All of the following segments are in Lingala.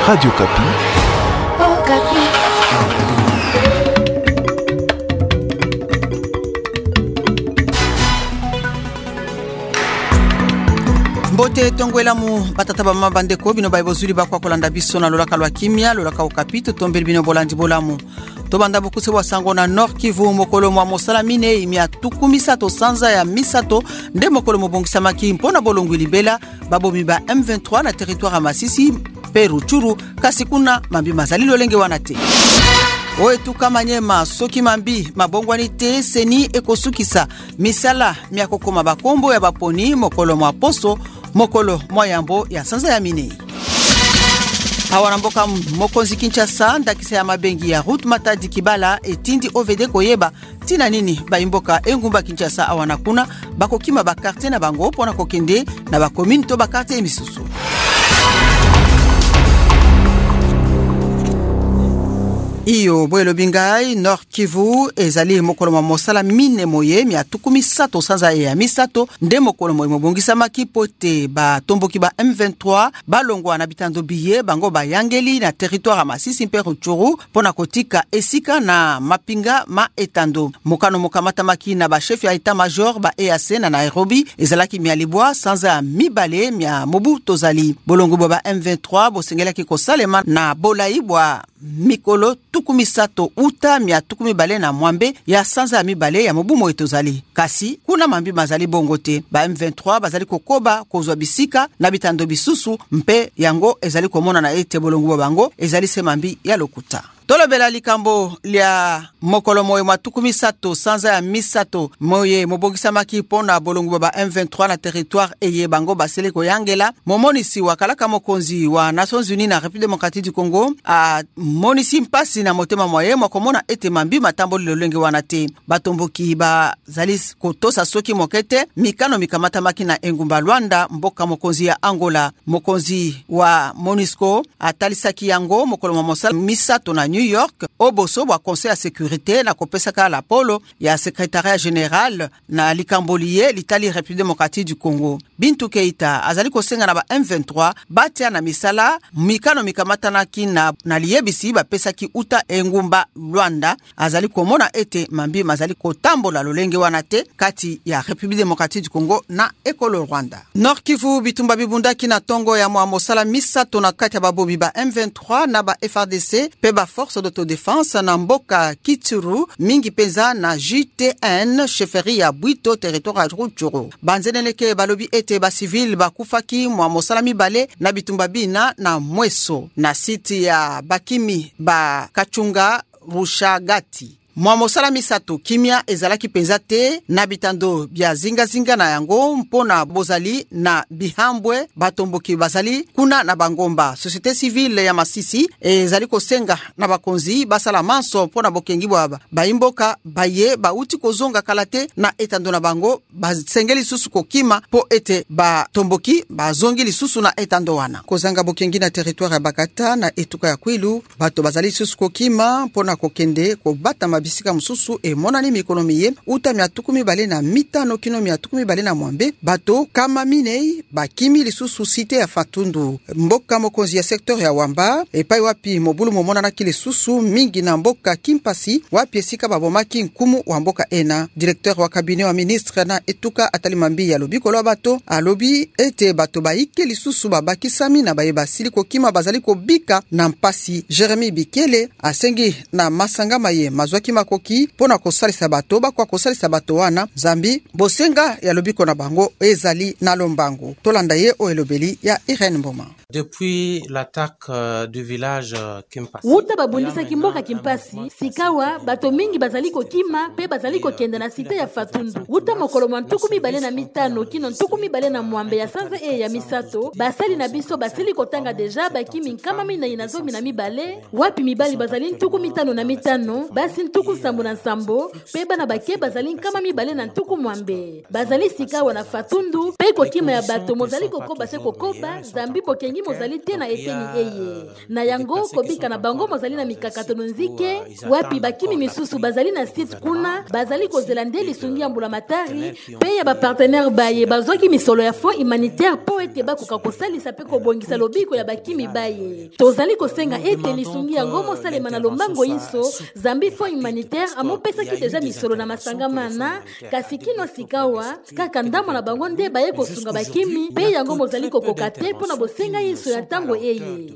Radio Kapi. Oh, Kapi. Mbote tongwela mu batata ba mabandeko bino bayibozuli bakwa kolanda biso na lolaka lwa kimia lolaka okapi tombeli bino bolandi bolamu to banda bukuse wa sango na Nord Kivu mokolo mwa mosala mine imia tukumisato sanza ya misato nde mokolo mobongisa maki mpona bolongwi libela babomi ba M23 na territoire ya Masisi Peru Churu kasi kuna mambi mazali lolenge wana te Oetuka manyema soki mambi mabongwani te seni ekosukisa misala miakokoma bakombo ya baponi mokolo mwa poso mokolo mwa yambo ya sanza ya minei. Hawana mboka mokonzi Kinshasa ndakisa ya mabengi ya route Matadi Kibala etindi OVD koyeba tina nini baimboka engumba Kinshasa awana kuna bakokima bakarte na bango pona kokende na bakomini to bakarte emisusu. Iyo bwelo bingai Nord Kivu ezali mokolo mwa mosala mine moye mia tukumisato sanza ya misato nde mokolo moye mobongisa makipote ba tomboki ba M23 balongwa na bitando biye bango ba yangeli na territoire ya Masisi Peru Churu pona kotika esika na mapinga ma etando mokano mokamata maki na ba chef ya état major ba EAC na Nairobi ezalaki mialibwa sanza ya mibale mia mobu tozali bolongo ba M23 bosengelaki kosalema na bolaibwa mikolo tukumisato uta mia tukumibale na mwambe ya sanza ya mibale ya mobumo etozali. Kasi kuna mambi mazali bongote. Ba M23 bazali kokoba kozwa bisika na bitando bisusu mpe yango ezali komona na ete bolongo bango ezali se mambi ya lokuta. Tolobela likambo lia mokolo moye matukumisato sanza ya misato moye mobongisa maki pona bolongo ba M23 na territoire eye bango basele ko yangela momonisi wakalaka mokonzi wa Nations Unies na République démocratique du Congo a monisi mpasi na motema moye mokomona ete mambi matambo lolenge wana te batomboki ba zalis kotosa soki mokete mikano mikamata maki na engumba Luanda mboka mokonzi ya Angola mokonzi wa MONUSCO atalisaki yango mokolo mosala misato na New York oboso wa conseil ya sécurité na kopesaka la polo ya secrétariat général na likambolie l'Italie République démocratique du Congo. Bintou Keita azali kosenga na ba M23 batia na misala mikano mikamata na liebisi bapesaki uta engumba Luanda azali komona ete mambi mazali kotambola lolenge wana te kati ya République démocratique du Congo na ekolo Rwanda. Nord Kivu bitumba bibundaki na tongo ya mwa mosala misato na kati ya babobi ba M23 na ba FRDC pe ba force d'autodéfense na mboka Kituru mingi peza na JTN chefferie ya Bwito territoire ya Rutshuru. Banzeneleke balobi ete ba civil bakufaki mwa mosala mibale na bitumba bina na Mweso na site ya Bakimi ba Kachunga Rushagati. Mwa mosala misato kimia ezalaki penza te na bitando bia zinga na yango mpona bozali na bihambwe batomboki bazali kuna na bangomba. Société civile ya Masisi ezali kosenga na bakonzi basala manso mpona bokengi bwaba baimboka baye bauti kozonga kalate na etando na bango basengeli susu kokima po ete batomboki bazongi lisusu na etando wana kozanga bokengi na territoire ya Bakata na etuka ya Kwilu bato bazali susu kokima mpona kokende kobata bisika mususu e monani mikonomiye uta miatukumi bale na mitano kino miatukumi bale na mwambe bato kama minei bakimi lisusu site ya Fatundu mboka mokonzi ya sektor ya Wamba epai wapi mobulu momona na kile susu mingi na mboka Kimpasi wapi esika babomaki nkumu wa mboka ena directeur wa cabinet wa ministre na etuka atalimambi ya lobi kolo bato alobi ete bato baike lisusu babakisami na bayeba siliko kima bazali ko bika na mpasi Jeremy Bikele asengi na masanga maye mazwaki makoki pona kosalisa bato bakwa kosalisa bato wana zambi bosenga ya lobiko na bango ezali na lombango tolanda ye o elobeli ya Irene Mboma. Depuis l'attaque du village Kimpasi. Wuta babundisa kimboka Kimpasi, sikawa bato mingi bazali kokima pe bazali kokenda na site ya Fatundu. Wuta mokolo mwantuku mibale na mitano kino ntuku mibale na mwambe ya sanza ya misato, basali na biso basili kotanga deja bakimi nkama mina inazomi na mibale, wapi mibali bazali ntuku mitano na mitano, basi ntuku sambo na sambo, pe bana bake bazali nkama mibale na ntuku mwambe. Bazali sikawa na Fatundu, pe kokima ya bato mozali kokoba se kokoba, zambi bokengi songi mozali te na eteni eye na yango kobika na bango mozali na mikakatono nzike wapi bakimi misusu bazali na site kuna bazali kozela nde lisungi ya mbulamatari pe ya bapartenere baye bazwaki misolo ya fond humanitaire po ete bakoka kosalisa pe kobongisa lobiko ya bakimi baye tozali kosenga ete lisungi yango mosalema na lombango inso zambi fond humanitaire amopesaki deja misolo na masanga mana kasi kino sikawa kaka ndamo na bango nde baye kosunga bakimi pe yango mozali kokoka te mpo na bosenga inso ya ntango eye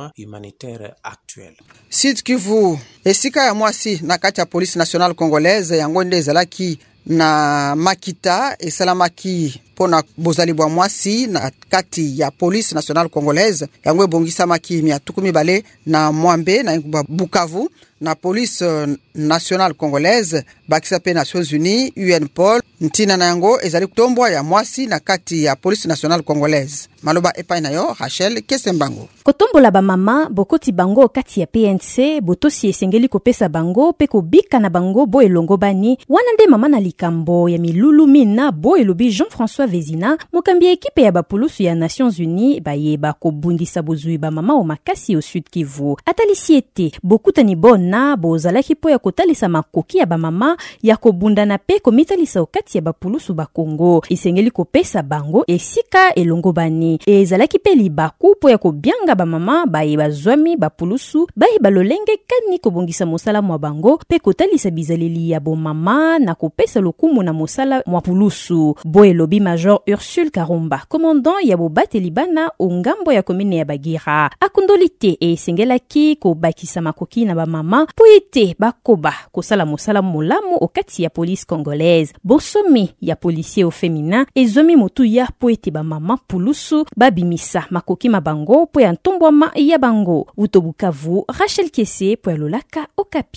Sud Kivu esika ya mwasi na kati ya police nationale congolaise yango nde ezalaki na makita esalamaki pona bozali bwa mwasi na kati ya police nationale congolaise yango ebongisamaki 200 na Mwambe na Bukavu na police nationale congolaise bakisa pe Nations Unies UNPOL ntina na yango ezali kutombwa ya mwasi na kati ya police nationale congolaise maloba epai na yo Rachel Kesembango kotombola ba mama bokoti bango kati ya PNC botosi esengeli kopesa bango pe kobika na bango bo elongo bani wana nde mama na likambo ya milulu mina bo elobi Jean-François Vezina mokambi ekipe ya bapulusu ya Nations Unies bayeba kobundisa bozui ba mama o makasi au Sud Kivu atalisi ete bokutani bona bozalaki po ya kotalisa makoki ya ba mama ya kobundana pe komitalisa okati ya bapulusu ba Kongo esengeli kopesa bango esika elongo bani ezalaki pe libaku po ya kobyanga ba mama bayeba zwami bapulusu bayeba lolenge kani kobongisa mosala mwa bango pe kotalisa bizaleli ya bo mama na kopesa lokumu na mosala mwa pulusu bo elobi Major Ursule Karumba commandant ya bobateli bana ongambo ya komine ya Bagira akondolite esengelaki kobakisa makoki na ba mama po ete bakoba kosala mosala molamu okati ya police congolaise bonsomi ya policier au féminin ezomi motu ya po ete ba mama pulusu babimisa makoki mabango po ya ntombwama ya bango utobukavu Rachel Kese po ya Lolaka Okapi.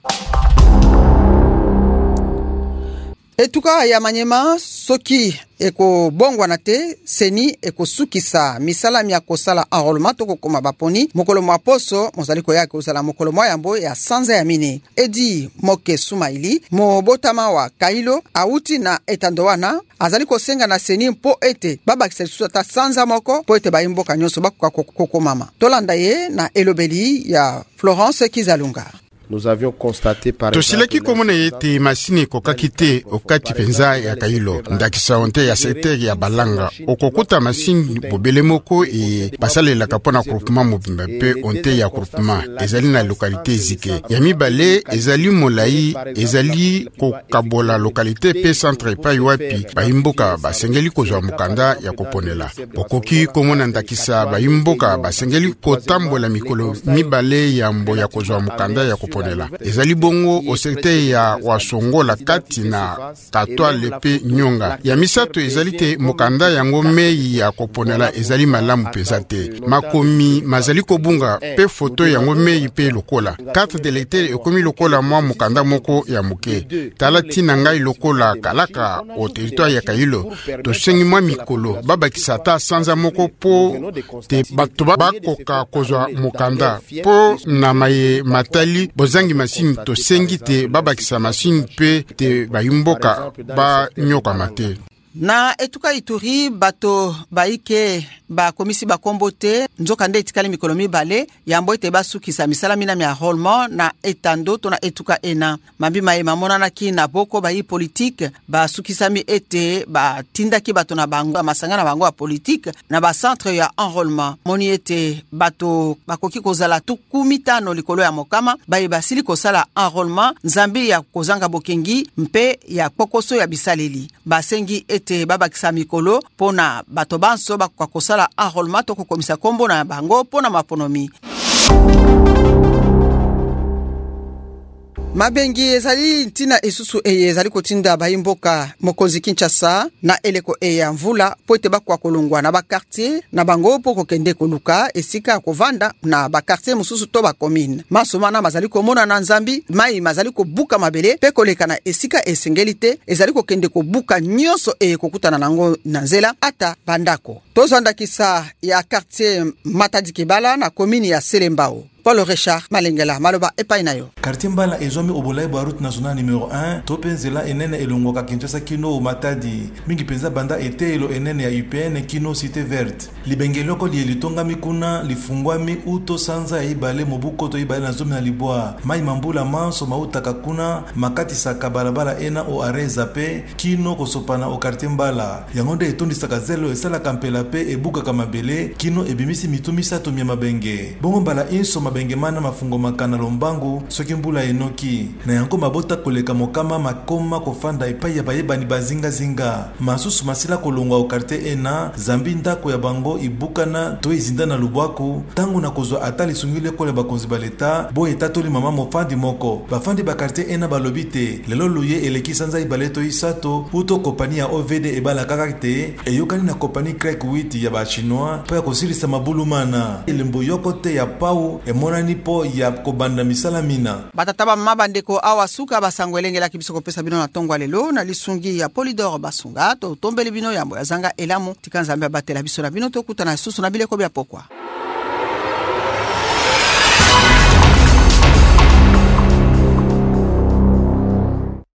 Etuka ya Manyema soki eko bongwa na te seni eko sukisa misala ya kosala enrôlement to kokoma baponi mokolo mwa poso mozali koya kozala mokolo mwa yambo ya sanza ya mine Edi Moke Sumaili mobotama wa Kailo auti na etandowana azali kosenga na seni mpo ete babakisa lisusu ata sanza moko po ete bayimboka nyonso bakoka kokomama tolanda ye na elobeli ya Florence Kizalunga. Nous avions constaté par tosilaki komona yete masini kokaki te okati penza ya Kailo ndakisa onte ya secteur ya Balanga okokuta masini bobele moko e basalelaka mpona groupement mobimba pe onte ya groupement ezali na localité zike ya mibale ezali molai ezali kokabola localité pe centre epai wapi bayimboka basengeli kozwa mokanda ya koponela okoki komona ndakisa bayimboka basengeli kotambola mikolo mibale ya mbo ya kozwa mokanda ya koponela ezali bongo o secteur ya Wasongola kati na Katwa lepe Nyonga ya misato ezali te mokanda yango mei ya koponela ezali malamu peza te makomi mazali kobunga pe foto yango mei pe lokola carte de lecteur ekomi lokola mwa mokanda moko ya muke tala tina ngai lokola kalaka o territoire ya Kailo to sengi mwa mikolo babakisa ta sanza moko po te bato bakoka kozwa mokanda po na maye matali bozangi masini to sengi te babakisa masini pe te bayimboka ba nyoka mate. Na etuka Ituri bato baike ba komisi ba kombote nzoka nde etikali mikolo mibale yambo ete basukisa misala mina ya enrôlement na etando to na etuka ena mambi mayema monanaki na boko ba politique basukisami ete batindaki bato na bango masanga na bango ya politique na ba centre ya enrôlement moni ete bato bakoki kozala 15 likolo ya mokama basili kosala enrôlement nzambi ya kozanga bokengi mpe ya kokoso ya bisaleli basengi ete babakisa mikolo pona bato banso bakwa kosala enrôlement to kokomisa kombo na bango pona maponomi. Mabengi ezali ntina esusu ezali kotinda bayimboka mokonzi Kinshasa na eleko ya mvula po ete bakwa kolongwa na ba quartier na bango po kokende koluka esika kovanda na ba quartier mususu to ba commune masomana mazali komona na nzambi mai mazali kobuka mabele pe koleka na esika esengelite ezali kokende kobuka nyonso kokutana nango na nzela ata bandako tozandakisa ya quartier Matadi Kibala na commune ya Selembao. Paul Richard Malengela maloba epai na yo. Quartier Mbala ezwami obolai ba route nationale numéro 1 topenzela enene elongoka Kinshasa kino Matadi mingi penza banda etelo enene ya UPN kino Cité Verte libengeloko lielitongami kuna lifungwami uto sanza ya ibale mobuko to ibale na zomi na libwa mai mambula manso mautaka kuna makati saka balabala ena o areza pe kino kosopana o Quartier Mbala yangonde etondisaka zelo esala kampela pe ebuka kamabele kino ebimisi mitumisa to mia mabenge bongo Mbala inso bengemana mafungo makana lombangu soki mbula enoki na yango mabota koleka mokama makoma kofanda epai ya bayebani bazinga zinga masusu masila kolongwa o quartier ena zambi ndako ya bango ibukana to izinda na lubwaku tangu na kozwa atali sungile kole bakonzi baleta bo etatoli mama mofandi moko bafandi ba quartier ena balobite lelo luye eleki sanza ibaleto isato uto kompani ya OVD ebala kakate eyokani na kompani Craig 8 ya ba chinois pa kosilisa mabulumana elembo yokote ya pau monani po ya kobanda misalamina batataba mabandeko awa suka basango elengela kibiso kopesa bino na tongwa lelo na lisungi ya Polydor basunga to tombele bino yambo ya zanga elamu tikanzambe batela biso na bino tokutana susu na bileko bya pokwa.